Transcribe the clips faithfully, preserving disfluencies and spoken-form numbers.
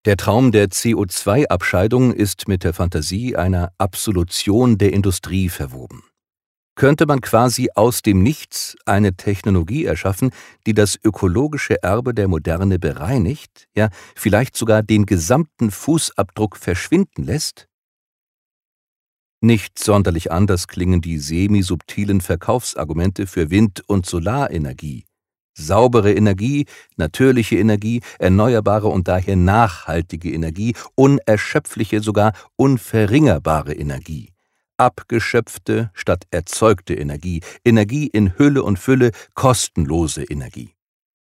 Der Traum der C O zwei Abscheidung ist mit der Fantasie einer Absolution der Industrie verwoben. Könnte man quasi aus dem Nichts eine Technologie erschaffen, die das ökologische Erbe der Moderne bereinigt, ja vielleicht sogar den gesamten Fußabdruck verschwinden lässt? Nicht sonderlich anders klingen die semisubtilen Verkaufsargumente für Wind- und Solarenergie. Saubere Energie, natürliche Energie, erneuerbare und daher nachhaltige Energie, unerschöpfliche, sogar unverringerbare Energie. Abgeschöpfte statt erzeugte Energie, Energie in Hülle und Fülle, kostenlose Energie.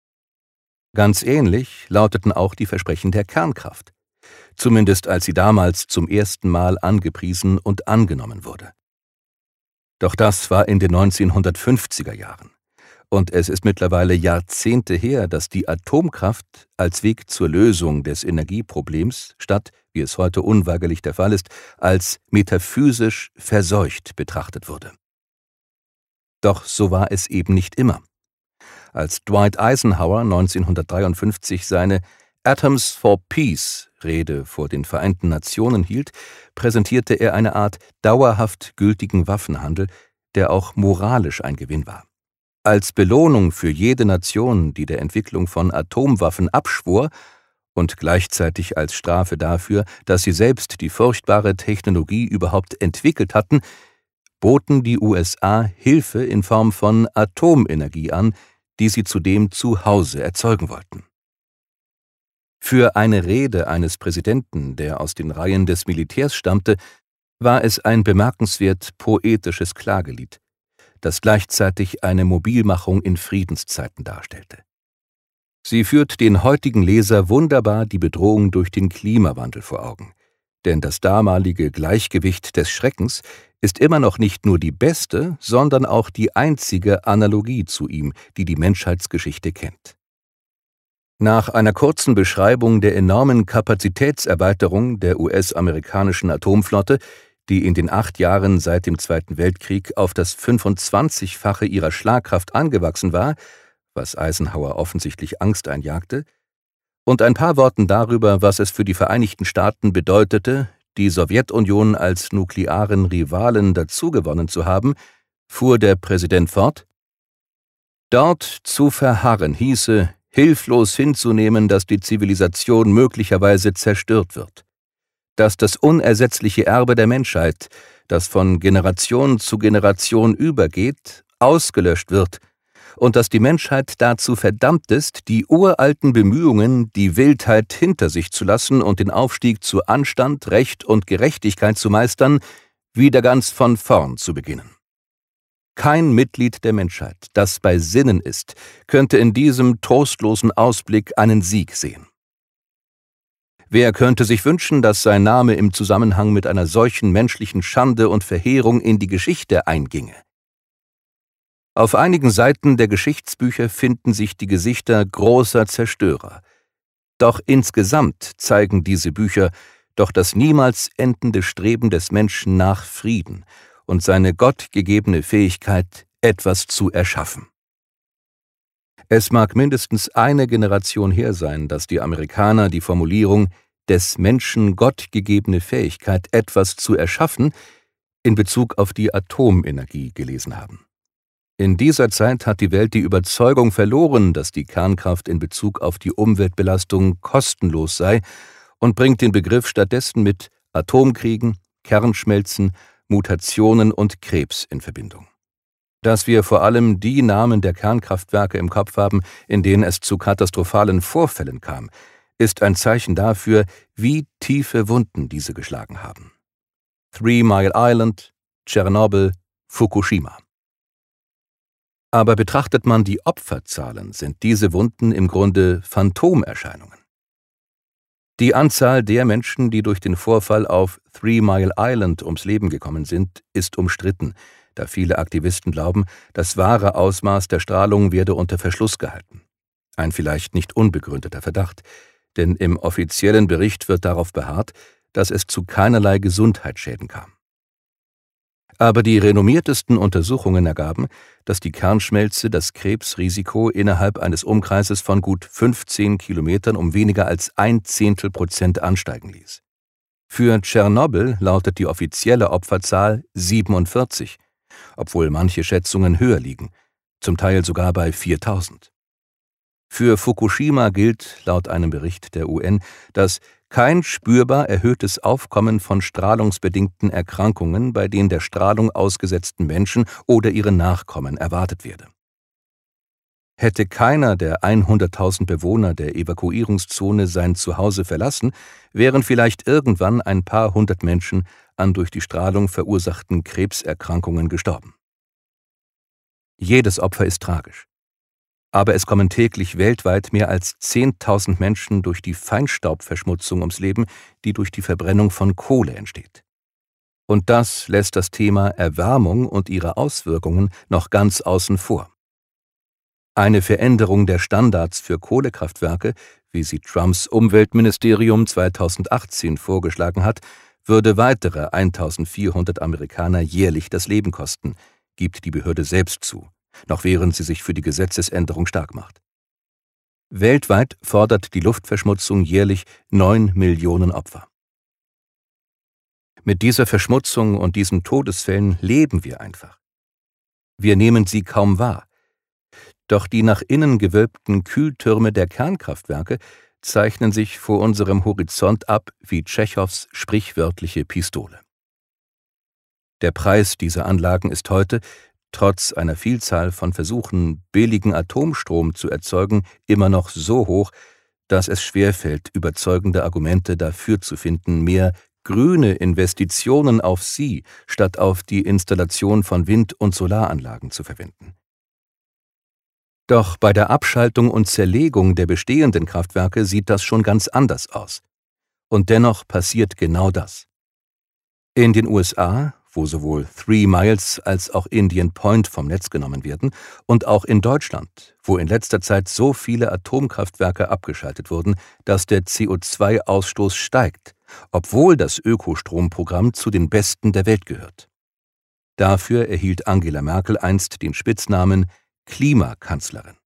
Ganz ähnlich lauteten auch die Versprechen der Kernkraft, zumindest als sie damals zum ersten Mal angepriesen und angenommen wurde. Doch das war in den neunzehnhundertfünfziger Jahren. Und es ist mittlerweile Jahrzehnte her, dass die Atomkraft als Weg zur Lösung des Energieproblems statt, wie es heute unweigerlich der Fall ist, als metaphysisch verseucht betrachtet wurde. Doch so war es eben nicht immer. Als Dwight Eisenhower neunzehnhundertdreiundfünfzig seine Atoms for Peace Rede vor den Vereinten Nationen hielt, präsentierte er eine Art dauerhaft gültigen Waffenhandel, der auch moralisch ein Gewinn war. Als Belohnung für jede Nation, die der Entwicklung von Atomwaffen abschwor, und gleichzeitig als Strafe dafür, dass sie selbst die furchtbare Technologie überhaupt entwickelt hatten, boten die U S A Hilfe in Form von Atomenergie an, die sie zudem zu Hause erzeugen wollten. Für eine Rede eines Präsidenten, der aus den Reihen des Militärs stammte, war es ein bemerkenswert poetisches Klagelied, das gleichzeitig eine Mobilmachung in Friedenszeiten darstellte. Sie führt den heutigen Leser wunderbar die Bedrohung durch den Klimawandel vor Augen, denn das damalige Gleichgewicht des Schreckens ist immer noch nicht nur die beste, sondern auch die einzige Analogie zu ihm, die die Menschheitsgeschichte kennt. Nach einer kurzen Beschreibung der enormen Kapazitätserweiterung der U S-amerikanischen Atomflotte, die in den acht Jahren seit dem Zweiten Weltkrieg auf das fünfundzwanzigfache ihrer Schlagkraft angewachsen war, was Eisenhower offensichtlich Angst einjagte, und ein paar Worten darüber, was es für die Vereinigten Staaten bedeutete, die Sowjetunion als nuklearen Rivalen dazugewonnen zu haben, fuhr der Präsident fort: Dort zu verharren hieße, hilflos hinzunehmen, dass die Zivilisation möglicherweise zerstört wird, dass das unersetzliche Erbe der Menschheit, das von Generation zu Generation übergeht, ausgelöscht wird und dass die Menschheit dazu verdammt ist, die uralten Bemühungen, die Wildheit hinter sich zu lassen und den Aufstieg zu Anstand, Recht und Gerechtigkeit zu meistern, wieder ganz von vorn zu beginnen. Kein Mitglied der Menschheit, das bei Sinnen ist, könnte in diesem trostlosen Ausblick einen Sieg sehen. Wer könnte sich wünschen, dass sein Name im Zusammenhang mit einer solchen menschlichen Schande und Verheerung in die Geschichte einginge? Auf einigen Seiten der Geschichtsbücher finden sich die Gesichter großer Zerstörer. Doch insgesamt zeigen diese Bücher doch das niemals endende Streben des Menschen nach Frieden und seine gottgegebene Fähigkeit, etwas zu erschaffen. Es mag mindestens eine Generation her sein, dass die Amerikaner die Formulierung des Menschen gottgegebene Fähigkeit, etwas zu erschaffen, in Bezug auf die Atomenergie gelesen haben. In dieser Zeit hat die Welt die Überzeugung verloren, dass die Kernkraft in Bezug auf die Umweltbelastung kostenlos sei und bringt den Begriff stattdessen mit Atomkriegen, Kernschmelzen, Mutationen und Krebs in Verbindung. Dass wir vor allem die Namen der Kernkraftwerke im Kopf haben, in denen es zu katastrophalen Vorfällen kam, ist ein Zeichen dafür, wie tiefe Wunden diese geschlagen haben. Three Mile Island, Tschernobyl, Fukushima. Aber betrachtet man die Opferzahlen, sind diese Wunden im Grunde Phantomerscheinungen. Die Anzahl der Menschen, die durch den Vorfall auf Three Mile Island ums Leben gekommen sind, ist umstritten, da viele Aktivisten glauben, das wahre Ausmaß der Strahlung werde unter Verschluss gehalten. Ein vielleicht nicht unbegründeter Verdacht, denn im offiziellen Bericht wird darauf beharrt, dass es zu keinerlei Gesundheitsschäden kam. Aber die renommiertesten Untersuchungen ergaben, dass die Kernschmelze das Krebsrisiko innerhalb eines Umkreises von gut fünfzehn Kilometern um weniger als ein Zehntel Prozent ansteigen ließ. Für Tschernobyl lautet die offizielle Opferzahl siebenundvierzig, obwohl manche Schätzungen höher liegen, zum Teil sogar bei viertausend. Für Fukushima gilt, laut einem Bericht der U N, dass kein spürbar erhöhtes Aufkommen von strahlungsbedingten Erkrankungen bei den der Strahlung ausgesetzten Menschen oder ihren Nachkommen erwartet werde. Hätte keiner der hunderttausend Bewohner der Evakuierungszone sein Zuhause verlassen, wären vielleicht irgendwann ein paar hundert Menschen an durch die Strahlung verursachten Krebserkrankungen gestorben. Jedes Opfer ist tragisch. Aber es kommen täglich weltweit mehr als zehntausend Menschen durch die Feinstaubverschmutzung ums Leben, die durch die Verbrennung von Kohle entsteht. Und das lässt das Thema Erwärmung und ihre Auswirkungen noch ganz außen vor. Eine Veränderung der Standards für Kohlekraftwerke, wie sie Trumps Umweltministerium zweitausendachtzehn vorgeschlagen hat, würde weitere eintausendvierhundert Amerikaner jährlich das Leben kosten, gibt die Behörde selbst zu, noch während sie sich für die Gesetzesänderung stark macht. Weltweit fordert die Luftverschmutzung jährlich neun Millionen Opfer. Mit dieser Verschmutzung und diesen Todesfällen leben wir einfach. Wir nehmen sie kaum wahr. Doch die nach innen gewölbten Kühltürme der Kernkraftwerke zeichnen sich vor unserem Horizont ab wie Tschechows sprichwörtliche Pistole. Der Preis dieser Anlagen ist heute, trotz einer Vielzahl von Versuchen, billigen Atomstrom zu erzeugen, immer noch so hoch, dass es schwerfällt, überzeugende Argumente dafür zu finden, mehr grüne Investitionen auf sie statt auf die Installation von Wind- und Solaranlagen zu verwenden. Doch bei der Abschaltung und Zerlegung der bestehenden Kraftwerke sieht das schon ganz anders aus. Und dennoch passiert genau das. In den U S A, wo sowohl Three Miles als auch Indian Point vom Netz genommen werden, und auch in Deutschland, wo in letzter Zeit so viele Atomkraftwerke abgeschaltet wurden, dass der C O zwei Ausstoß steigt, obwohl das Ökostromprogramm zu den besten der Welt gehört. Dafür erhielt Angela Merkel einst den Spitznamen Klimakanzlerin.